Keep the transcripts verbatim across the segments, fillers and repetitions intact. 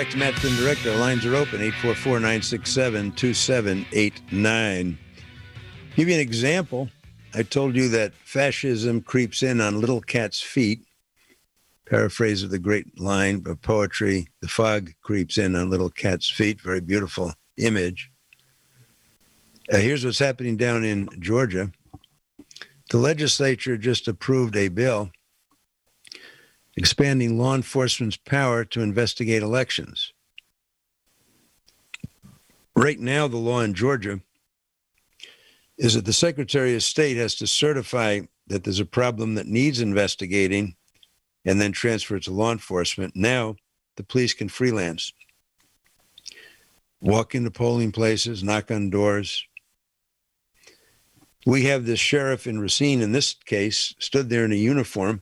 back to Matt Flynn Director. Our lines are open, eight four four, nine six seven, two seven eight nine. Give you an example. I told you that fascism creeps in on little cat's feet. Paraphrase of the great line of poetry, the fog creeps in on little cat's feet. Very beautiful image. Uh, here's what's happening down in Georgia. The legislature just approved a bill expanding law enforcement's power to investigate elections. Right now, the law in Georgia is that the Secretary of State has to certify that there's a problem that needs investigating and then transfer it to law enforcement. Now, the police can freelance. Walk into polling places, knock on doors. We have this sheriff in Racine, in this case, stood there in a uniform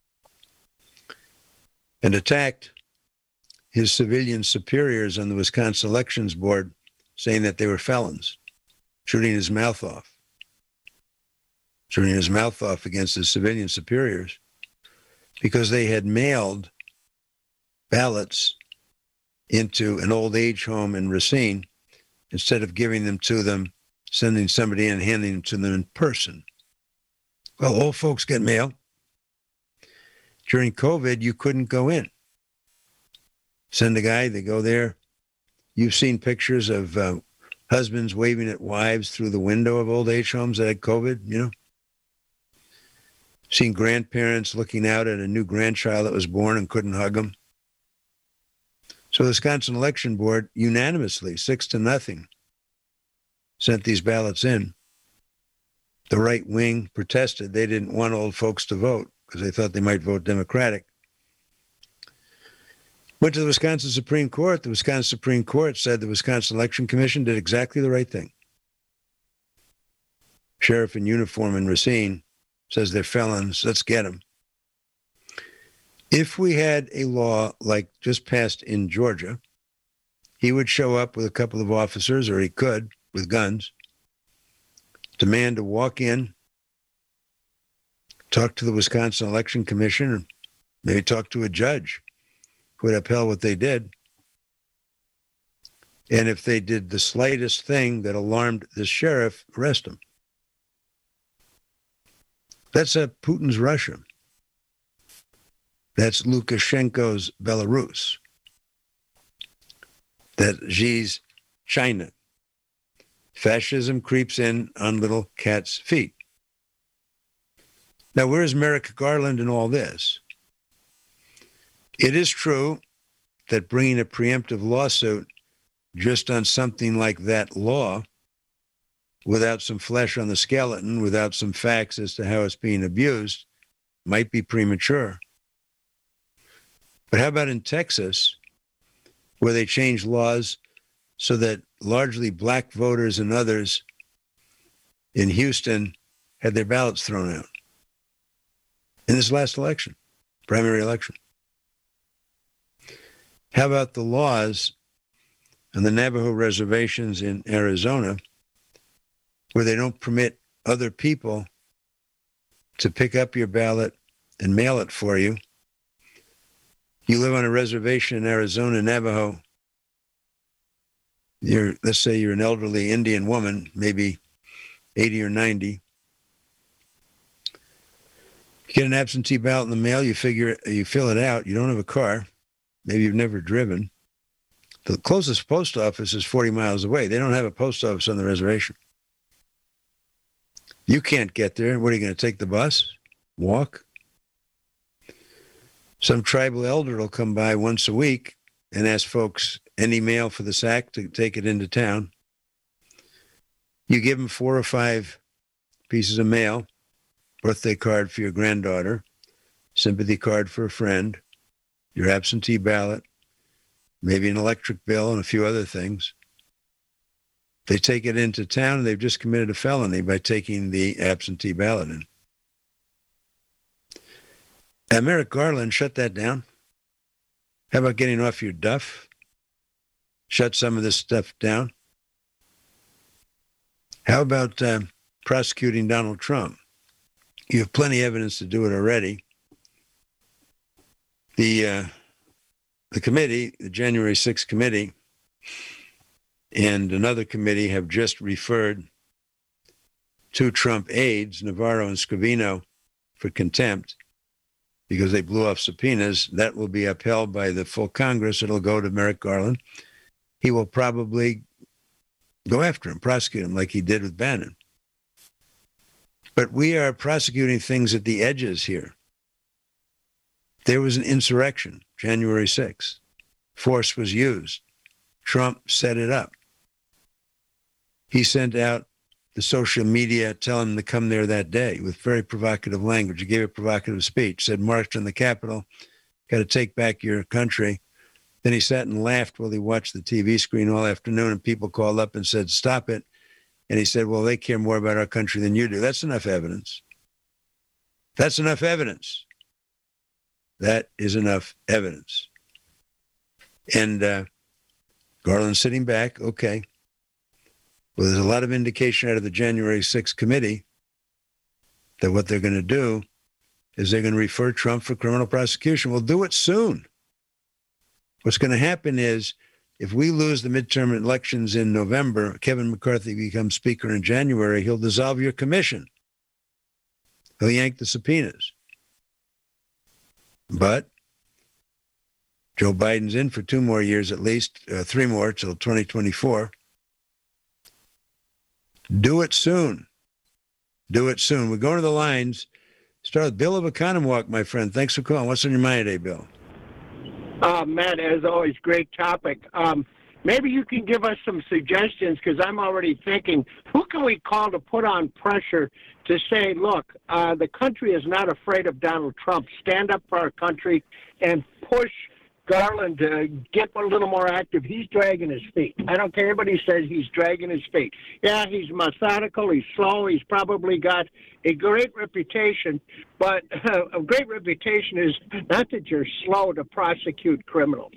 and attacked his civilian superiors on the Wisconsin Elections Board, saying that they were felons, shooting his mouth off, shooting his mouth off against his civilian superiors because they had mailed ballots into an old age home in Racine instead of giving them to them, sending somebody in and handing them to them in person. Well, old folks get mail. During COVID, you couldn't go in. Send a guy, they go there. You've seen pictures of uh, husbands waving at wives through the window of old age homes that had COVID, you know? Seen grandparents looking out at a new grandchild that was born and couldn't hug them. So the Wisconsin Election Board unanimously, six to nothing, sent these ballots in. The right wing protested. They didn't want old folks to vote because they thought they might vote Democratic. Went to the Wisconsin Supreme Court. The Wisconsin Supreme Court said the Wisconsin Election Commission did exactly the right thing. Sheriff in uniform in Racine says they're felons. Let's get them. If we had a law like just passed in Georgia, he would show up with a couple of officers, or he could, with guns, demand to walk in, talk to the Wisconsin Election Commission, or maybe talk to a judge who would upheld what they did. And if they did the slightest thing that alarmed the sheriff, arrest him. That's a Putin's Russia. That's Lukashenko's Belarus. That's Xi's China. Fascism creeps in on little cat's feet. Now, where's Merrick Garland in all this? It is true that bringing a preemptive lawsuit just on something like that law, without some flesh on the skeleton, without some facts as to how it's being abused, might be premature. But how about in Texas, where they changed laws so that largely black voters and others in Houston had their ballots thrown out in this last election, primary election? How about the laws on the Navajo reservations in Arizona, where they don't permit other people to pick up your ballot and mail it for you? You live on a reservation in Arizona, Navajo. You're, let's say you're an elderly Indian woman, maybe eighty or ninety. You get an absentee ballot in the mail, you figure, you fill it out, you don't have a car, maybe you've never driven. The closest post office is forty miles away. They don't have a post office on the reservation. You can't get there. What are you going to take the bus? Walk? Some tribal elder will come by once a week and ask folks any mail for the sack to take it into town. You give them four or five pieces of mail, birthday card for your granddaughter, sympathy card for a friend, your absentee ballot, maybe an electric bill and a few other things. They take it into town and they've just committed a felony by taking the absentee ballot in. And Merrick Garland shut that down. How about getting off your duff? Shut some of this stuff down. How about uh, prosecuting Donald Trump? You have plenty of evidence to do it already. The uh, the committee, the January sixth committee, and another committee have just referred two Trump aides, Navarro and Scavino, for contempt because they blew off subpoenas. That will be upheld by the full Congress. It'll go to Merrick Garland. He will probably go after him, prosecute him like he did with Bannon. But we are prosecuting things at the edges here. There was an insurrection, January sixth. Force was used. Trump set it up. He sent out the social media telling them to come there that day with very provocative language. He gave a provocative speech, said, march on the Capitol, got to take back your country. Then he sat and laughed while he watched the T V screen all afternoon, and people called up and said, stop it. And he said, well, they care more about our country than you do. That's enough evidence. That's enough evidence. That is enough evidence. And uh, Garland's sitting back, okay. Well, there's a lot of indication out of the January sixth committee that what they're going to do is they're going to refer Trump for criminal prosecution. We'll do it soon. What's going to happen is if we lose the midterm elections in November, Kevin McCarthy becomes Speaker in January, he'll dissolve your commission. He'll yank the subpoenas. But Joe Biden's in for two more years at least, uh, three more till twenty twenty-four. Do it soon. Do it soon. We're going to the lines. Start with Bill of Oconomowoc, my friend. Thanks for calling. What's on your mind today, Bill? Uh, Matt, as always, great topic. Um, maybe you can give us some suggestions, because I'm already thinking, who can we call to put on pressure to say, look, uh, the country is not afraid of Donald Trump. Stand up for our country and push Garland to get a little more active. He's dragging his feet. I don't care. Everybody says he's dragging his feet. Yeah, he's methodical. He's slow. He's probably got a great reputation, but uh, a great reputation is not that you're slow to prosecute criminals.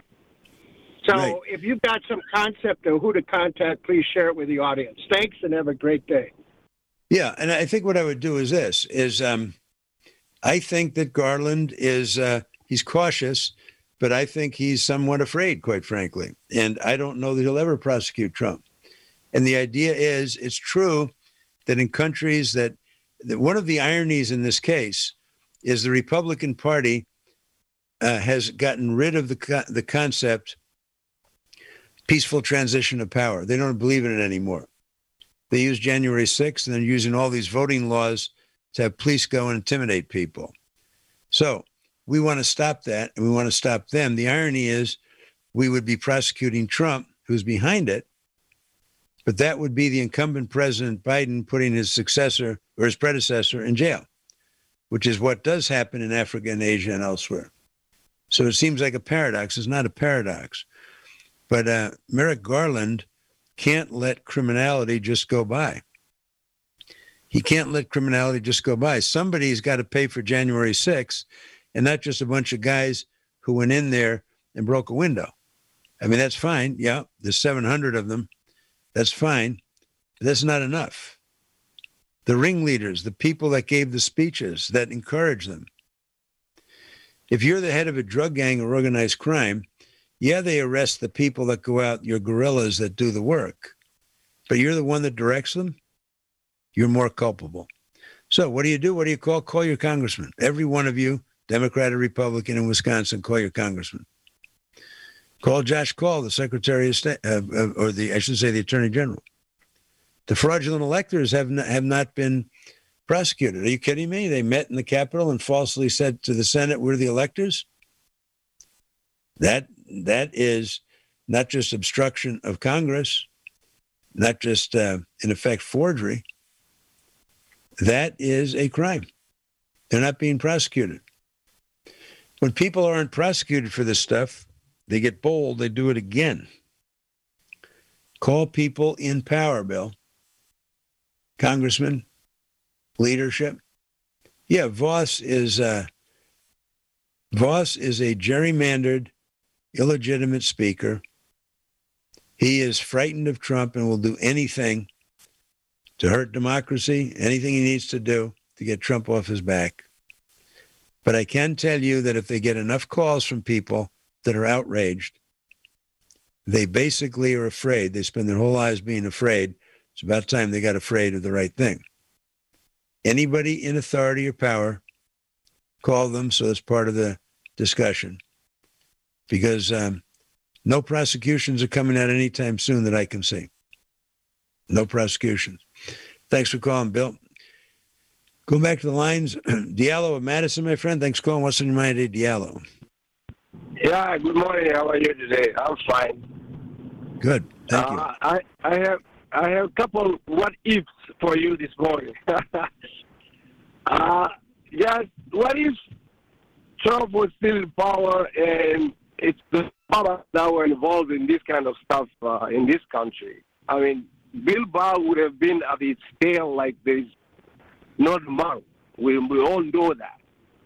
So right. If you've got some concept of who to contact, please share it with the audience. Thanks, and have a great day. Yeah, and I think what I would do is this, is um, I think that Garland is, uh, he's cautious, but I think he's somewhat afraid, quite frankly. And I don't know that he'll ever prosecute Trump. And the idea is, it's true that in countries that, that one of the ironies in this case is the Republican Party uh, has gotten rid of the co- the concept peaceful transition of power. They don't believe in it anymore. They use January sixth, and they're using all these voting laws to have police go and intimidate people. So we want to stop that, and we want to stop them. The irony is we would be prosecuting Trump, who's behind it, but that would be the incumbent President Biden putting his successor or his predecessor in jail, which is what does happen in Africa and Asia and elsewhere. So it seems like a paradox. It's not a paradox. But uh, Merrick Garland can't let criminality just go by. He can't let criminality just go by. Somebody's got to pay for January sixth, and not just a bunch of guys who went in there and broke a window. I mean, that's fine. Yeah, there's seven hundred of them. That's fine. But that's not enough. The ringleaders, the people that gave the speeches, that encouraged them. If you're the head of a drug gang or organized crime, yeah, they arrest the people that go out, your guerrillas that do the work. But you're the one that directs them, you're more culpable. So what do you do? What do you call? Call your congressman. Every one of you, Democrat or Republican in Wisconsin, call your congressman. Call Josh Call, the Secretary of State, uh, uh, or the, I should say, the Attorney General. The fraudulent electors have not, have not been prosecuted. Are you kidding me? They met in the Capitol and falsely said to the Senate, we're the electors. That that is not just obstruction of Congress, not just, uh, in effect, forgery. That is a crime. They're not being prosecuted. When people aren't prosecuted for this stuff, they get bold, they do it again. Call people in power, Bill. Congressman, leadership. Yeah, Voss is uh, Voss is a gerrymandered, illegitimate speaker. He is frightened of Trump and will do anything to hurt democracy, anything he needs to do to get Trump off his back. But I can tell you that if they get enough calls from people that are outraged. They basically are afraid. They spend their whole lives being afraid. It's about time they got afraid of the right thing. Anybody in authority or power, call them, so it's part of the discussion. Because um, no prosecutions are coming out anytime soon that I can see. No prosecutions. Thanks for calling, Bill. Go back to the lines. Diallo of Madison, my friend. Thanks for calling. What's on your mind today, Diallo? Yeah, good morning. How are you today? I'm fine. Good. Thank you. Uh, I, I have I have a couple what ifs for you this morning. uh, yes, what if Trump was still in power and it's the power that were involved in this kind of stuff uh, in this country? I mean, Bill Barr would have been at its tail like there's no tomorrow. We, we all know that.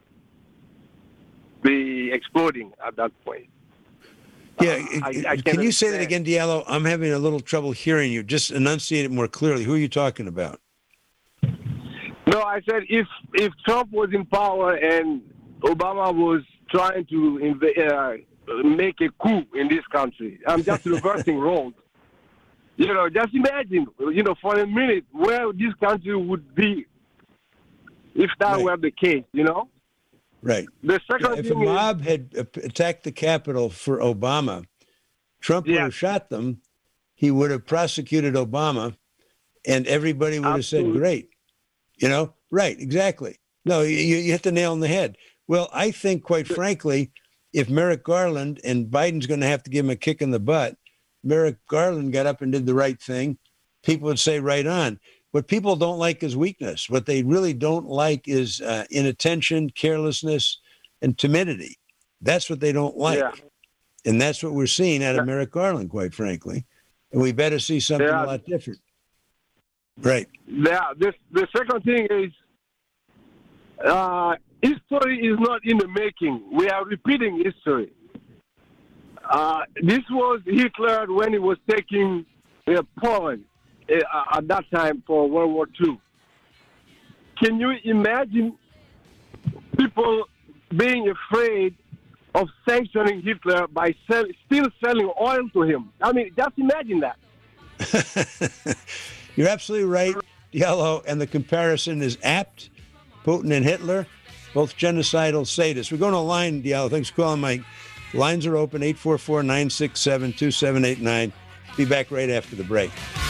Be exploding at that point. Yeah, uh, I, I can you say that understand. again, Diallo? I'm having a little trouble hearing you. Just enunciate it more clearly. Who are you talking about? No, I said if if Trump was in power and Obama was trying to inv- uh, make a coup in this country, I'm just reversing roles. You know, just imagine, you know, for a minute where this country would be if that Right. were the case, you know? Right. The second Yeah, if a thing mob had uh, attacked the Capitol for Obama, Trump would Yeah. have shot them. He would have prosecuted Obama, and everybody would have said, Absolutely. great. You know? Right, exactly. No, you, you hit the nail on the head. Well, I think, quite frankly, if Merrick Garland, and Biden's going to have to give him a kick in the butt, Merrick Garland got up and did the right thing, people would say right on. What people don't like is weakness. What they really don't like is uh, inattention, carelessness, and timidity. That's what they don't like. Yeah. And that's what we're seeing out of Yeah. Merrick Garland, quite frankly. And we better see something Yeah. a lot different. Right. Yeah, this, the second thing is uh, history is not in the making. We are repeating history. Uh, this was Hitler when he was taking uh, Poland uh, at that time for World War Two. Can you imagine people being afraid of sanctioning Hitler by sell, still selling oil to him? I mean, just imagine that. You're absolutely right, Diallo, and the comparison is apt. Putin and Hitler, both genocidal sadists. We're going to a line, Diallo. Thanks for calling, Mike. Lines are open, eight four four, nine six seven, two seven eight nine. Be back right after the break.